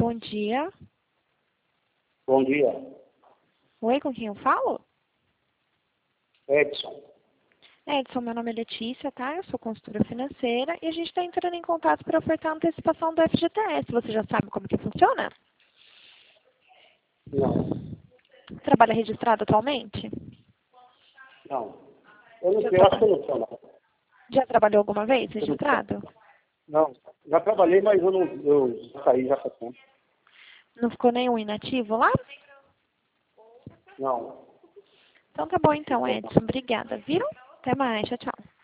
bom dia. Bom dia. Oi, com quem eu falo? Edson. Edson, meu nome é Letícia, tá? Eu sou consultora financeira e a gente está entrando em contato para ofertar a antecipação do FGTS. Você já sabe como que funciona? Não. Trabalha registrado atualmente? Não. Eu acho que eu não sou, não. Já trabalhou alguma vez registrado? Não. Já trabalhei, mas eu saí já faz tempo. Não ficou nenhum inativo lá? Não. Então tá bom então, Edson. Obrigada, viu? Até mais. Tchau, tchau.